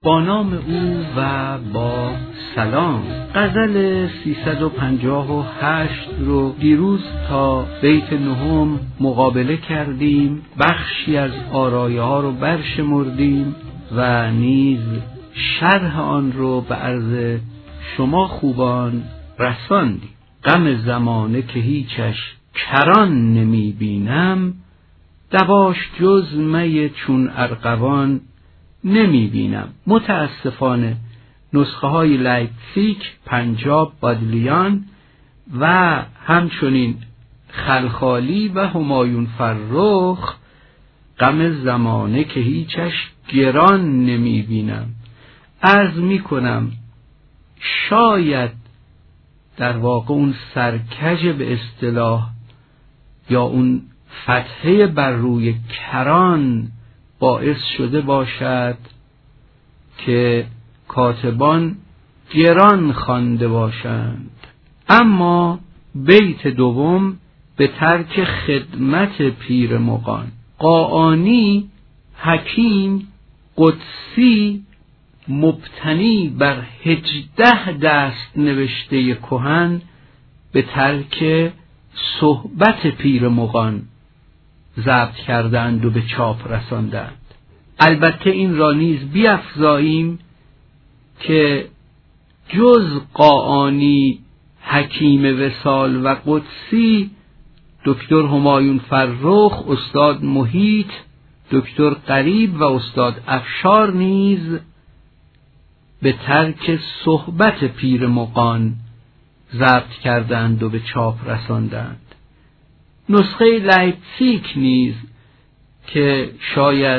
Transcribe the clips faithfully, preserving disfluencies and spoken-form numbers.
با نام او و با سلام. غزل سیصد و پنجاه و هشت رو دیروز تا بیت نهم مقابله کردیم، بخشی از آرایه ها رو برشمردیم و نیز شرح آن رو به عرض شما خوبان رساندیم. غم زمانه که هیچش کران نمی بینم، دواش جز می چون ارغوان نمی بینم. متاسفانه نسخه های لایپزیگ، پنجاب، بادلیان و همچنین خلخالی و همایون فرخ غم زمانه که هیچش گران نمی بینم. عرض می کنم شاید در واقع اون سرکج به اصطلاح یا اون فتحه بر روی کران باعث شده باشد که کاتبان گران خوانده باشند. اما بیت دوم به ترک خدمت پیر مغان. قاآنی حکیم قدسی مبتنی بر هجده دست نوشته کهن به ترک صحبت پیر مغان ضبط کردند و به چاپ رساندند. البته این را نیز بیفزاییم که جز قاآنی حکیم وصال و قدسی، دکتر همایون فرخ، استاد محیط، دکتر قریب و استاد افشار نیز به ترک صحبت پیر مغان ضبط کردند و به چاپ رساندند. نسخه لایپزیگ نیز که شاید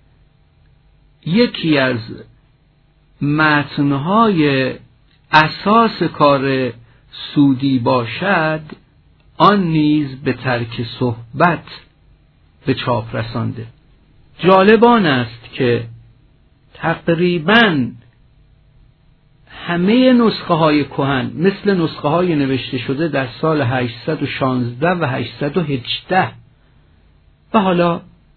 یکی از متنهای اساس کار سودی باشد، آن نیز به ترک صحبت به چاپ رسانده. جالب آن است که تقریباً همه نسخه های کهن مثل نسخه های نوشته شده در سال هشتصد و شانزده و هشتصد و هجده و حالا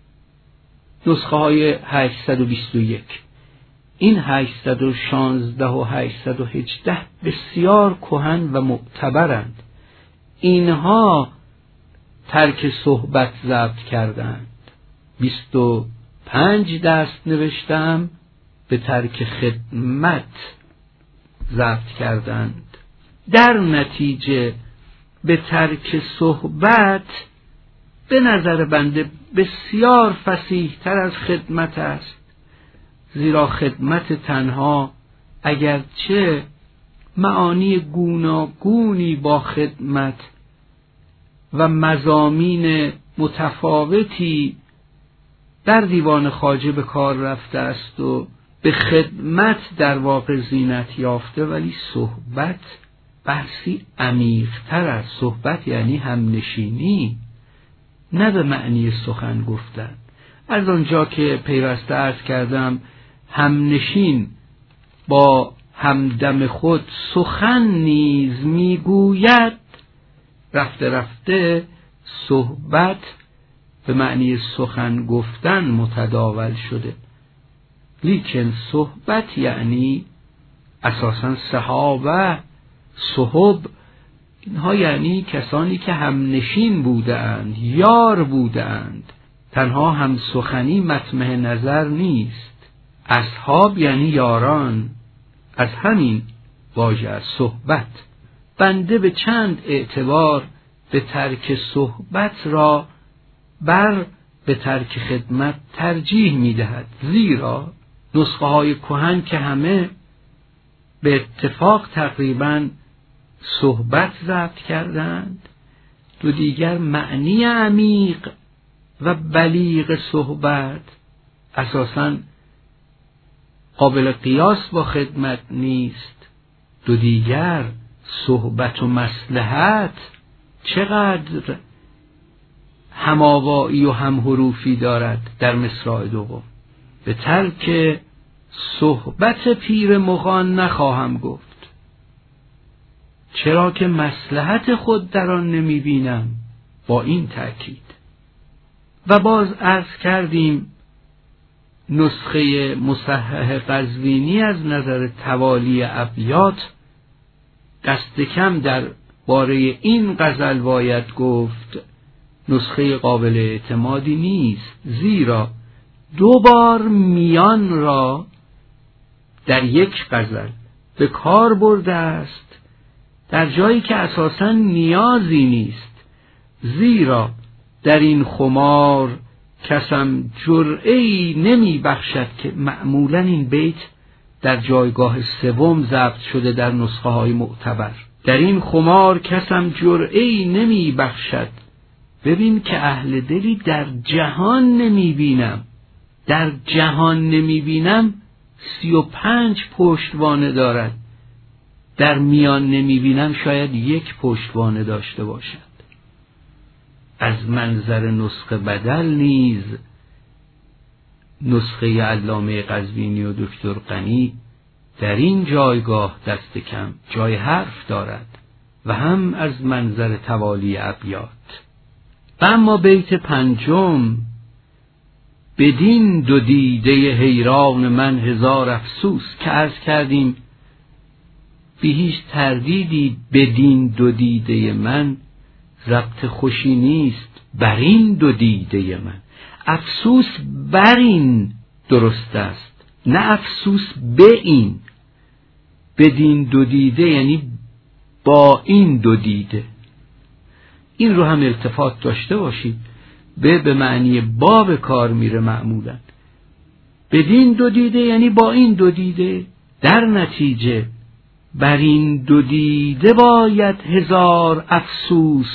نسخه های هشتصد و بیست و یک، این هشتصد و شانزده و هشتصد و هجده بسیار کهن و معتبرند. اینها ترک صحبت ضبط کردند. بیست و پنج دست نوشتم به ترک خدمت ضبط کردند. در نتیجه به ترک صحبت به نظر بنده بسیار فصیح تر از خدمت است، زیرا خدمت تنها اگرچه معانی گوناگونی با خدمت و مضامین متفاوتی در دیوان خواجه به کار رفته است و به خدمت در واقع زینت یافته، ولی صحبت بحثی عمیق‌تر است. صحبت یعنی همنشینی، نه به معنی سخن گفتن. از آنجا که پیوسته عرض کردم همنشین با همدم خود سخن نیز میگوید، رفته رفته صحبت به معنی سخن گفتن متداول شده. لیکن صحبت یعنی اساساً صحابه، صحب، اینها یعنی کسانی که همنشین بودند، یار بودند. تنها هم سخنی مطمع نظر نیست. اصحاب یعنی یاران، از همین واژه از صحبت. بنده به چند اعتبار به ترک صحبت را بر به ترک خدمت ترجیح می دهد، زیرا نسخه های کهن که همه به اتفاق تقریباً صحبت ضبط کردند، دو دیگر معنی عمیق و بلیغ صحبت اساساً قابل قیاس با خدمت نیست. دو دیگر صحبت و مصلحت چقدر هماوایی و همحروفی دارد در مصرع دوم. به ترک صحبت پیر مغان نخواهم گفت، چرا که مصلحت خود در آن نمی بینم، با این تأکید. و باز عرض کردیم نسخه مصحح قزوینی از نظر توالی ابیات دست کم در باره این غزل باید گفت نسخه قابل اعتمادی نیست، زیرا دو بار میان را در یک غزل به کار برده است در جایی که اساساً نیازی نیست، زیرا در این خمار کسم جرعه‌ای نمی بخشد که معمولاً این بیت در جایگاه سوم ضبط شده در نسخه های معتبر. در این خمار کسم جرعه‌ای نمی بخشد، ببین که اهل دلی در جهان نمی بینم. در جهان نمی بینم سی و پنج پشتوانه دارد، در میان نمی بینم شاید یک پشتوانه داشته باشد. از منظر نسخه بدل نیز نسخه علامه قزوینی و دکتر غنی در این جایگاه دست کم جای حرف دارد و هم از منظر توالی ابیات. و اما بیت پنجم: بدین دو دیده حیران من هزار افسوس، که عرض کردیم به هیچ تردیدی بدین دو دیده من ضبط خوشی نیست، بر این دو دیده من. افسوس بر این درست است، نه افسوس به این. بدین دو دیده یعنی با این دو دیده. این رو هم التفات داشته باشید، به به معنی با به کار میره معمولا. بدین دو دیده یعنی با این دو دیده. در نتیجه بر این دو دیده باید هزار افسوس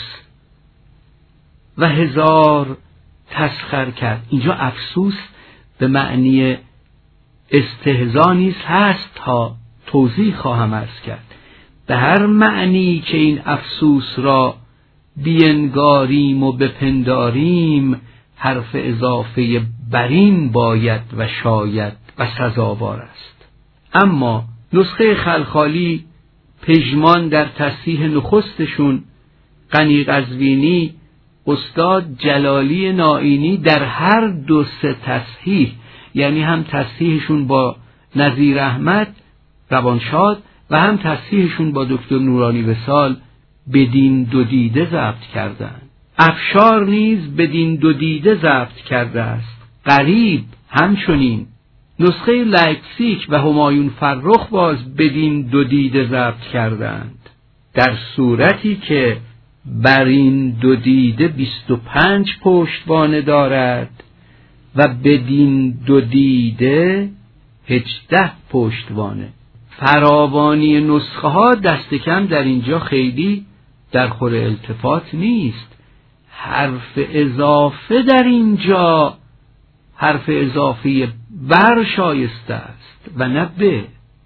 و هزار تسخر کرد. اینجا افسوس به معنی استهزا نیز هست، ها توضیح خواهم عرض کرد. به هر معنی که این افسوس را بینگاریم و بپنداریم، حرف اضافه برین باید و شاید و سزاوار است. اما نسخه خلخالی پژمان در تصحیح نخستشون، غنی قزوینی، استاد جلالی نائینی در هر دو سه تصحیح، یعنی هم تصحیحشون با نظیر احمد روانشاد و هم تصحیحشون با دکتر نورانی وصال، بدین دو دیده ضبط کردند. افشار نیز بدین دو دیده ضبط کرده است. غریب همچنین. نسخه لایپزیگ و همایون فرخ باز بدین دو دیده ضبط کردند، در صورتی که بر این دو دیده بیست و پنج پشتوانه دارد و بدین دو دیده هجده پشتوانه. فراوانی نسخه ها دست کم در اینجا خیلی در خور التفات نیست. حرف اضافه در اینجا حرف اضافه بر شایسته است و نه به.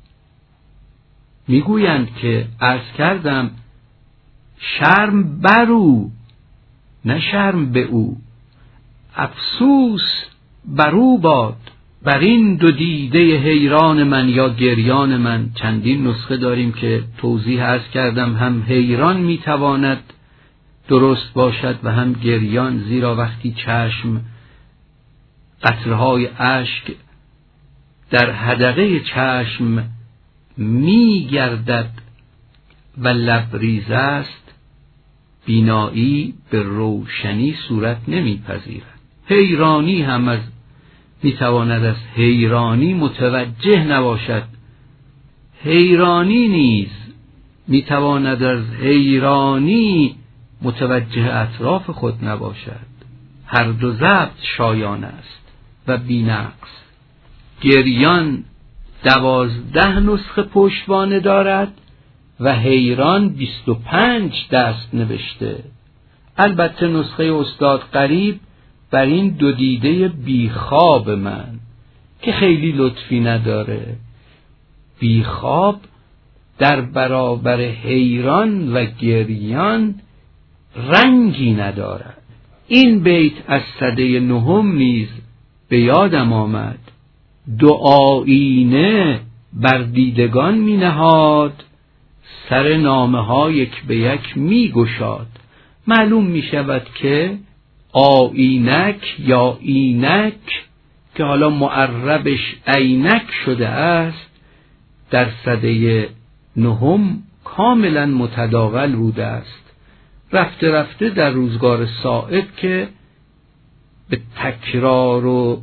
میگویند که عرض کردم شرم بر او نه شرم به او. افسوس بر او باد، بر این دو دیده حیران من یا گریان من. چندین نسخه داریم که توضیح عرض کردم، هم حیران میتواند درست باشد و هم گریان، زیرا وقتی چشم قطرهای اشک در حدقه چشم میگردد و لبریز است، بینایی به روشنی صورت نمیپذیرد. حیرانی هم از میتواند از حیرانی متوجه نباشد، حیرانی نیز میتواند از حیرانی متوجه اطراف خود نباشد. هر دو ضبط شایان است و بی‌نقص. گریان دوازده نسخه پشتوانه دارد و حیران بیست و پنج دست نوشته. البته نسخه استاد غریب بر این دو دیده بیخواب من که خیلی لطفی نداره. بیخواب در برابر حیران و گریان رنگی ندارد. این بیت از سده نهم نیز به یادم آمد. دو آیینه بر دیدگان می نهاد، سر نامه ها یک به یک می گشاد. معلوم می شود که آیینک یا اینک که حالا معربش عینک شده است در سده نهم کاملا متداول بوده است. رفته رفته در روزگار صاعد که به تکرار و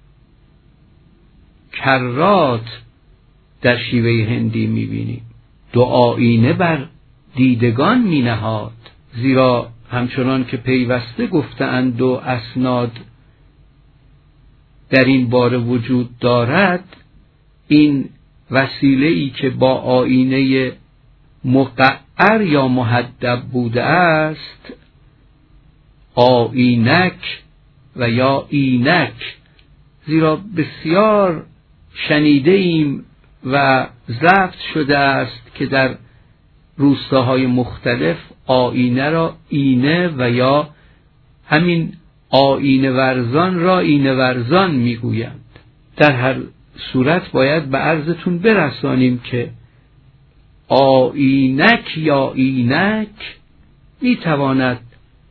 کرات در شیوه هندی میبینیم. دو آیینه بر دیدگان می نهاد، زیرا همچنان که پیوسته گفتند و اسناد در این باره وجود دارد، این وسیله‌ای که با آیینه مقعر یا محدب بوده است آیینک و یا اینک، زیرا بسیار شنیده ایم و ضبط شده است که در روستاهای مختلف آینه را اینه و یا همین آینه ورزان را اینه ورزان میگویند. در هر صورت باید به عرضتون برسانیم که آینک یا اینک میتواند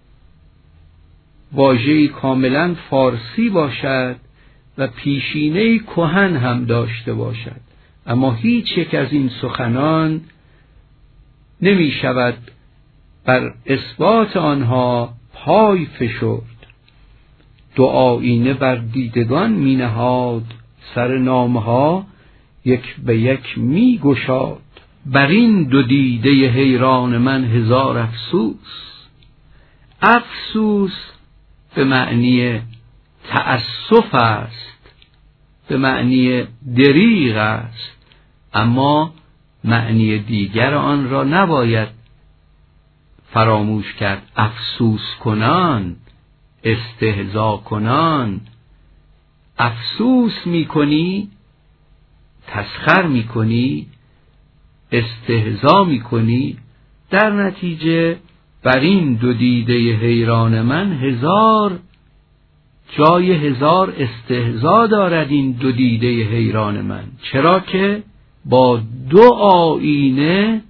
واژه‌ای کاملا فارسی باشد و پیشینه‌ای کهن هم داشته باشد، اما هیچ یک از این سخنان نمی شود بر اثبات آنها پای فشرد. دو آیینه بر دیدگان می نهاد، سر نامها یک به یک می گشاد. بر این دو دیده حیران من هزار افسوس. افسوس به معنی تأسف است، به معنی دریغ است، اما معنی دیگر آن را نباید فراموش کرد. افسوس کنان، استهزا کنان. افسوس میکنی، تسخر میکنی، استهزا میکنی، در نتیجه بر این دو دیده حیران من هزار جای هزار استهزا دارد. این دو دیده حیران من چرا که با دو آینه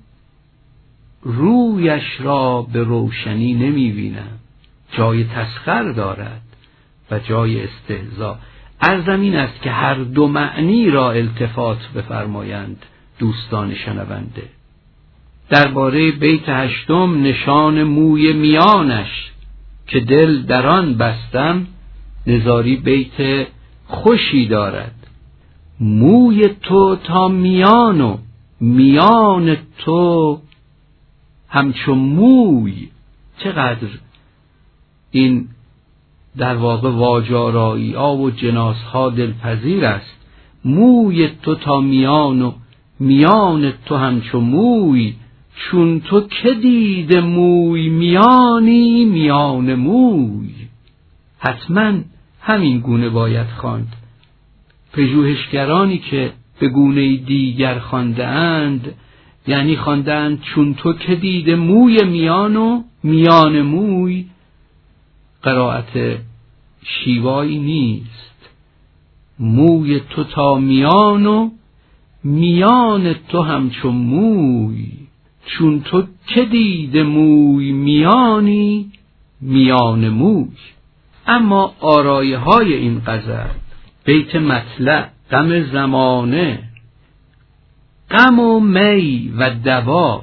رویش را به روشنی نمی بینم. جای تسخر دارد و جای استهزا. عرضم این است که هر دو معنی را التفات بفرمایند دوستان شنونده. درباره بیت هشتم نشان موی میانش که دل در آن بستم، نزاری بیت خوشی دارد. موی تو تا میان و میان تو همچون موی. چقدر این در واقع واجارایی ها و جناس ها دلپذیر است. موی تو تا میان و میان تو همچون موی، چون تو که دید موی میانی میان موی. حتما همین گونه باید خواند. پژوهشگرانی که به گونه دیگر خوانده اند، یعنی خوانده اند چون تو که دید موی میان و میان موی، قرائت شیوایی نیست. موی تو تا میان و میان تو همچون موی، چون تو که دید موی میانی میان موی. اما آرایه های این غزل، بیت مطلع، غم زمانه، غم و می و دوا،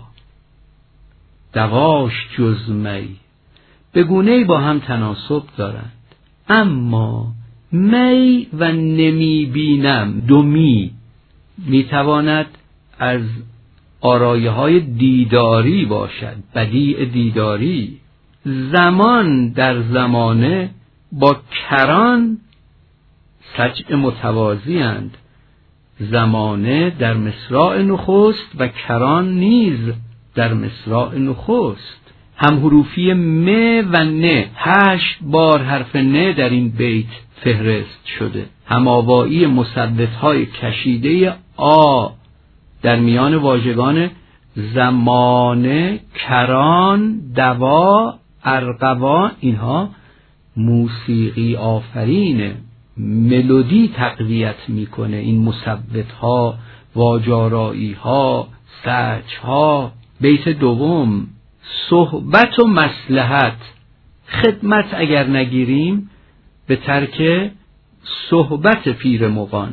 دواش جز می، به گونه‌ای با هم تناسب دارند. اما می و نمی بینم، دو می میتواند از آرایه های دیداری باشد، بدیع دیداری. زمان در زمانه با کران سجع متوازی اند. زمانه در مصراع نخست و کران نیز در مصراع نخست. هم حروفی م و ن، هشت بار حرف ن در این بیت فهرست شده. هماوایی مثبت‌های کشیده آ در میان واژگان زمانه، کران، دوا، ارغوا، اینها موسیقی آفرین ملودی تقویت میکنه. این مثبت‌ها، واجارایی‌ها، سج‌ها. بیت دوم، صحبت و مصلحت. خدمت اگر نگیریم به ترک صحبت پیر مغان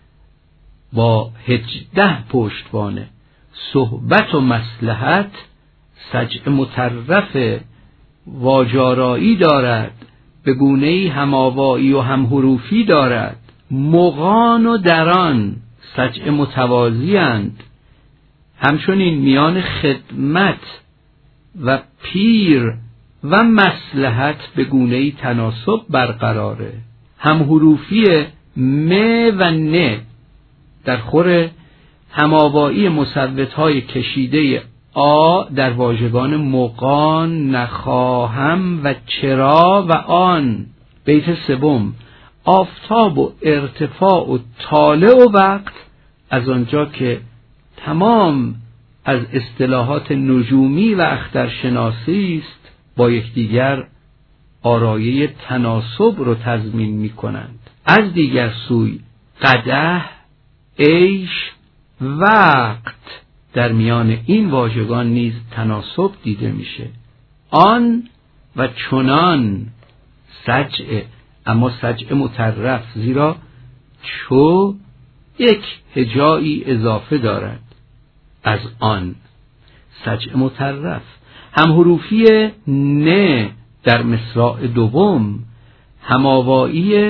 با هجده پشتوانه صحبت و مصلحت سجع مطرف واجارایی دارد، به گونه‌ای هماوایی و همحروفی دارد. مغان و دران سجع متوازی اند، همچنین میان خدمت و پیر و مصلحت به گونه‌ای تناسب برقراره. همحروفی م و ن در خور هماوایی مصوت‌های کشیده آ در واژگان مغان، نخواهم و چرا و آن. بیت سوم آفتاب و ارتفاع و طالع و وقت، از آنجا که تمام از اصطلاحات نجومی و اخترشناسی است با یکدیگر آرایه تناسب رو تضمین می کنند. از دیگر سوی قدح، عیش، وقت در میان این واژگان نیز تناسب دیده میشه. آن و چنان سجع، اما سجع مطرف، زیرا چو یک هجایی اضافه دارد از آن. سجع مطرف همحروفی ن در مصراع دوم هماوایی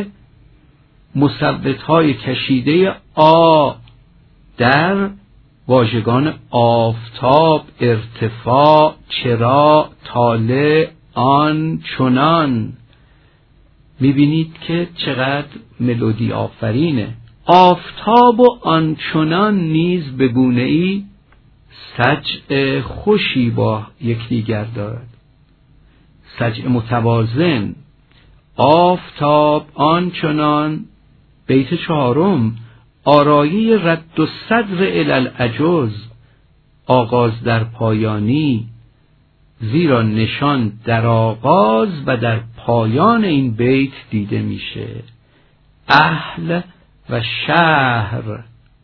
مصوت‌های کشیده آ در واژگان آفتاب، ارتفاع، چرا، طالع، آن، چنان. میبینید که چقدر ملودی آفرینه. آفتاب و آنچنان نیز به گونه‌ای سجع خوشی با یکدیگر دارد. سجع متوازن. آفتاب، آنچنان. بیت چهارم آرایه رد و صدر الالعجز، آغاز در پایانی، زیرا نشان در آغاز و در پایان این بیت دیده میشه. اهل و شهر،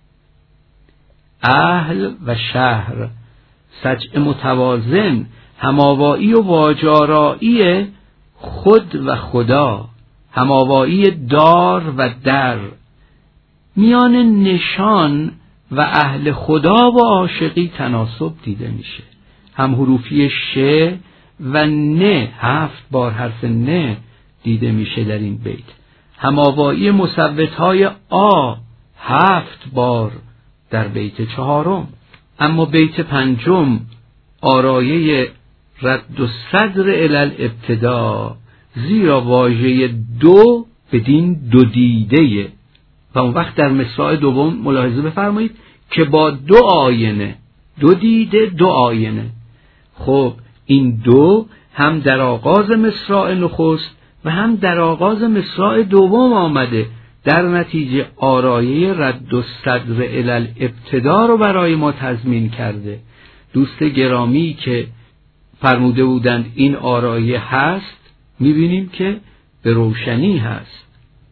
اهل و شهر سجع متوازن هماوایی و واجارایی خود و خدا، هماوایی دار و در، میان نشان و اهل خدا و عاشقی تناسب دیده میشه. هم حروفی ش و ن، هفت بار حرف ن دیده میشه در این بیت. هماوایی مصوت‌های آ، هفت بار در بیت چهارم. اما بیت پنجم آرایه رد و صدر الالابتدا، زیرا واژه دو بدین دو دیده. و اون وقت در مصرع دوم ملاحظه بفرمایید که با دو آینه، دو دیده، دو آینه. خب این دو هم در آغاز مصرع نخست و هم در آغاز مصرع دوم آمده، در نتیجه آرایه رد و صدر الالابتدا رو برای ما تضمین کرده. دوست گرامی که فرموده بودند این آرایه هست، میبینیم که به روشنی هست.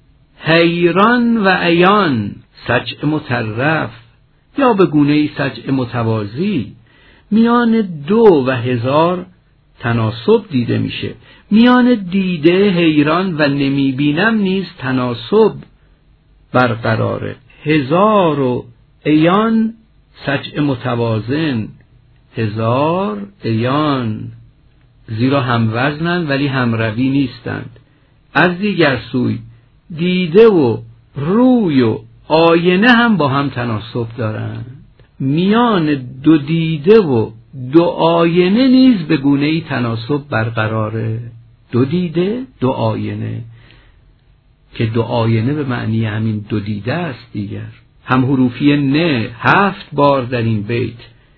حیران و عیان سجع مطرف یا به گونه‌ای سجع متوازی، میان دو و هزار تناسب دیده میشه. میان دیده حیران و نمیبینم نیز تناسب برقراره. هزار و عیان سجع متوازن، هزار عیان، زیرا هم وزنند ولی هم روی نیستند. از دیگر سوی دیده و روی و آینه هم با هم تناسب دارند. میان دو دیده و دو آینه نیز به گونه‌ای تناسب برقراره. دو دیده، دو آینه، که دو آینه به معنی همین دو دیده است دیگر. هم حروفی ن هفت بار در این بیت،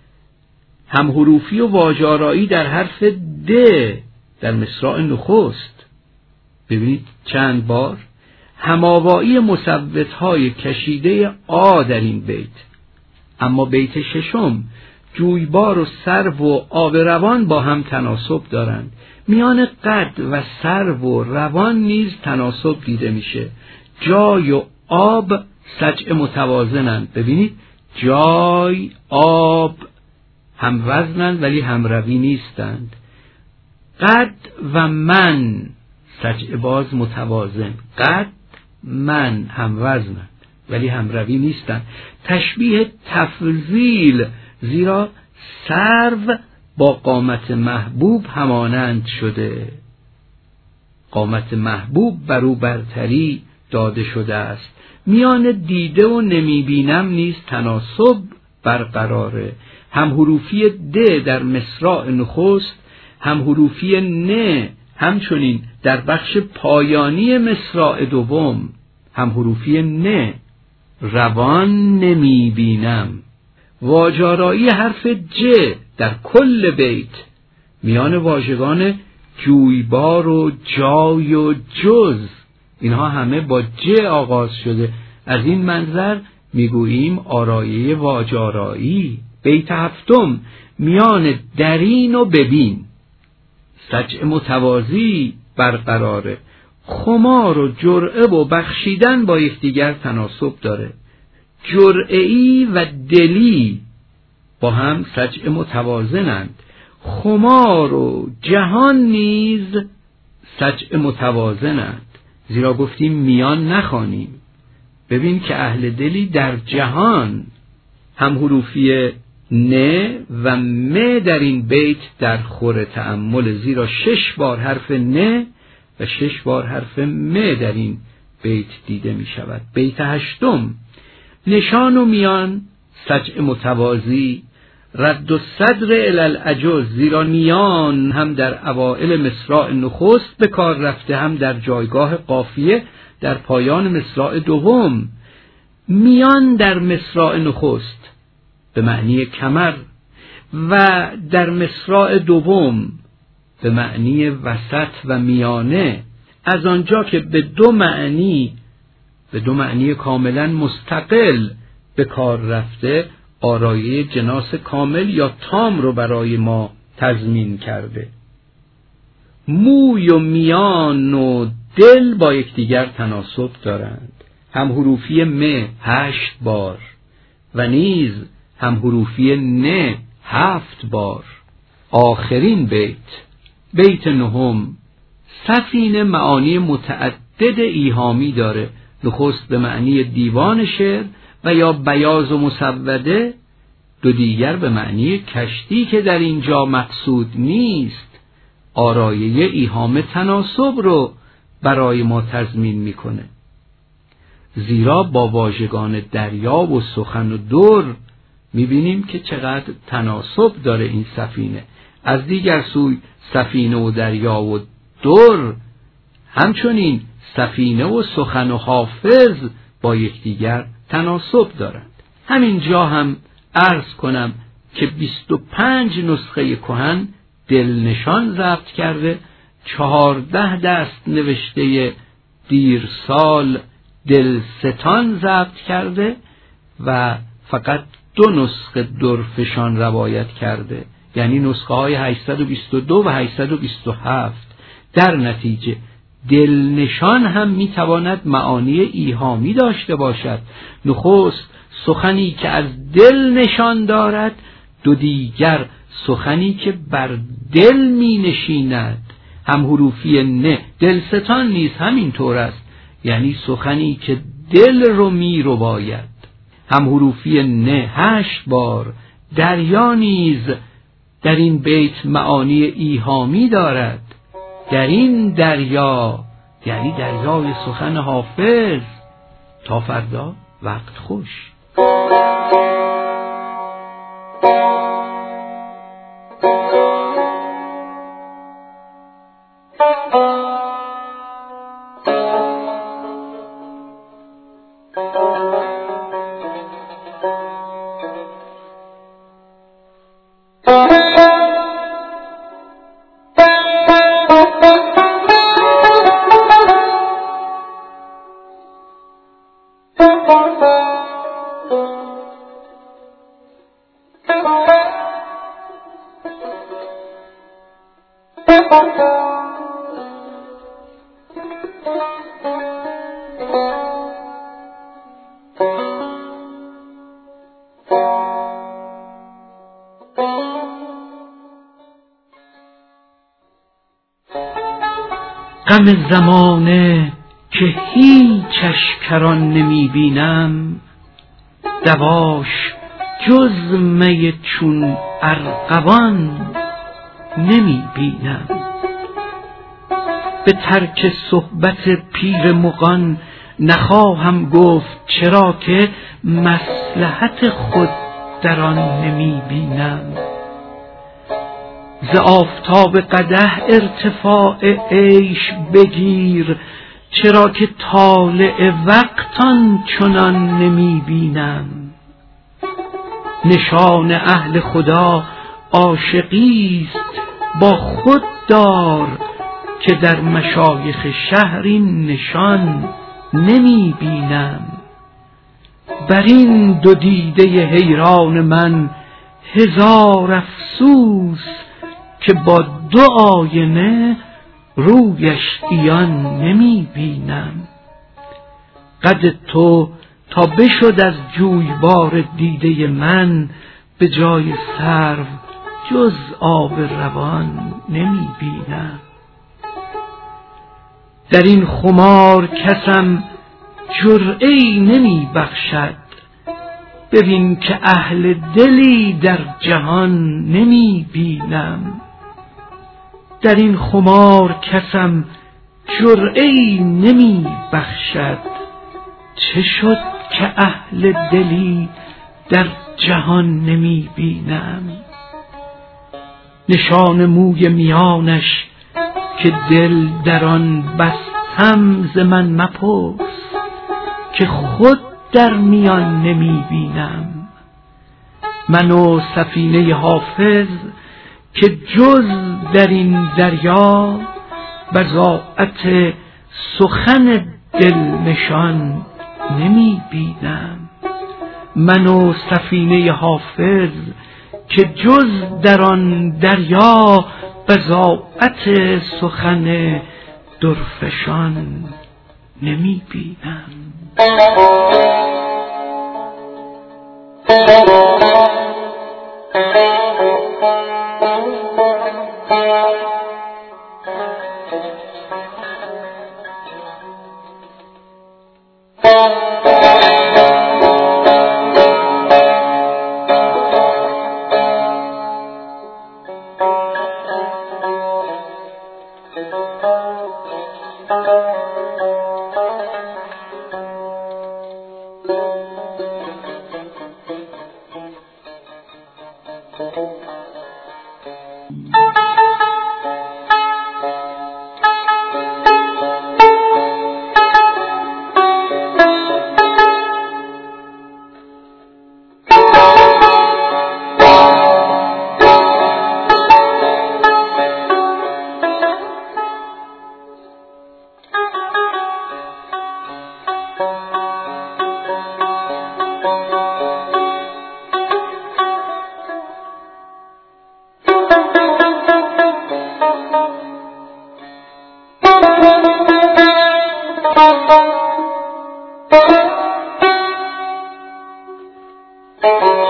هم حروفی و واژارایی در حرف د در مصرع نخست، ببینید چند بار. هماوایی مصوت‌های کشیده آ در این بیت. اما بیت ششم جویبار و سرو و آب روان با هم تناسب دارند. میان قد و سرو و روان نیز تناسب دیده میشه. جای و آب سجع متوازنند. ببینید جای، آب هم وزنند ولی هم روی نیستند. قد و من سجع باز متوازن. قد من هم وزنند ولی هم روی نیستند. تشبیه تفضیل، زیرا سرو با قامت محبوب همانند شده. قامت محبوب بر او برتری داده شده است. میان دیده و نمیبینم نیز تناسب برقراره. هم حروفی د در مصرع نخست، هم حروفی ن همچنین در بخش پایانی مصرع دوم. هم حروفی ن، روان نمیبینم. واجارایی حرف ج در کل بیت میان واژگان جویبار و جای و جز، اینها همه با ج آغاز شده. از این منظر میگوییم آرایه واجارایی. بیت هفتم میان درین و ببین سجع متوازی برقراره. خمار و جرعه و بخشیدن با یکدیگر تناسب داره. جرعه‌ای و دلی با هم سجع متوازنند. خمار و جهان نیز سجع متوازنند، زیرا گفتیم میان نخوانیم. ببین که اهل دلی در جهان. هم حروفی ن و م در این بیت در خور تأمل، زیرا شش بار حرف ن و شش بار حرف م در این بیت دیده می شود. بیت هشتم نشان و میان سجع متوازی. رد و صدر الالعجز، زیرا میان هم در اوائل مصرع نخست به کار رفته، هم در جایگاه قافیه در پایان مصرع دوم. میان در مصرع نخست به معنی کمر و در مصرع دوم به معنی وسط و میانه، از آنجا که به دو معنی به دو معنی کاملا مستقل به کار رفته، آرایه جناس کامل یا تام رو برای ما تضمین کرده. موی و میان و دل با یکدیگر تناسب دارند. هم حروفی م هشت بار و نیز هم حروفی ن هفت بار. آخرین بیت، بیت نهم، سفینه معانی متعدد ایهامی داره. نخست به معنی دیوان شعر و یا بیاض و مسوده، دو دیگر به معنی کشتی که در اینجا مقصود نیست. آرایه ایهام تناسب رو برای ما تضمین میکنه، زیرا با واژگان دریا و سخن و در میبینیم که چقدر تناسب داره این سفینه. از دیگر سوی سفینه و دریا و در همچنین سفینه و سخن و حافظ با یکدیگر تناسب دارند. همین جا هم عرض کنم که بیست و پنج نسخه کهن دلنشان ضبط کرده، چهارده دست نوشته دیرسال دلستان ضبط کرده و فقط دو نسخه درفشان روایت کرده، یعنی نسخه های هشتصد و بیست و دو و هشتصد و بیست و هفت. در نتیجه دلنشان هم میتواند معانی ایهامی داشته باشد. نخست سخنی که از دل نشان دارد، دو دیگر سخنی که بر دل می نشیند. هم حروفی ن دلستان نیز همین طور است، یعنی سخنی که دل رو می رو باید. هم حروفی ن هشت بار. دریا نیز در این بیت معانی ایهامی دارد. در این دریا یعنی دریای سخن حافظ. تا فردا وقت خوش. غم زمانه که هیچش کران نمی بینم، دواش جز می چون ارغوان نمی بینم. به ترک صحبت پیر مغان نخواهم گفت، چرا که مصلحت خود در آن نمی بینم. ز آفتاب قدح ارتفاع عیش بگیر، چرا که طالع وقت آن چنان نمی بینم. نشان اهل خدا عاشقی است، با خود دار که در مشایخ شهر این نشان نمی بینم. بر این دو دیده حیران من هزار افسوس، که با دو آینه رویش عیان نمی بینم. قد تو تا بشد از جویبار دیده من، به جای سرو جز آب روان نمی بینم. در این خمار کسم جرعه‌ای نمی بخشد، ببین که اهل دلی در جهان نمی بینم. در این خمار کسم جرعه‌ای نمی بخشد، چه شد که اهل دلی در جهان نمی بینم. نشان موی میانش که دل در آن بستم، ز من مپرس که خود در میان نمی بینم. من و سفینه حافظ که جز در این دریا، بضاعت سخن دل نشان نمی بینم. من و سفینه حافظ که جز در آن دریا، بضاعت سخن درفشان نمی بینم.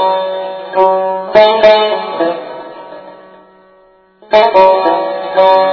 Thank you.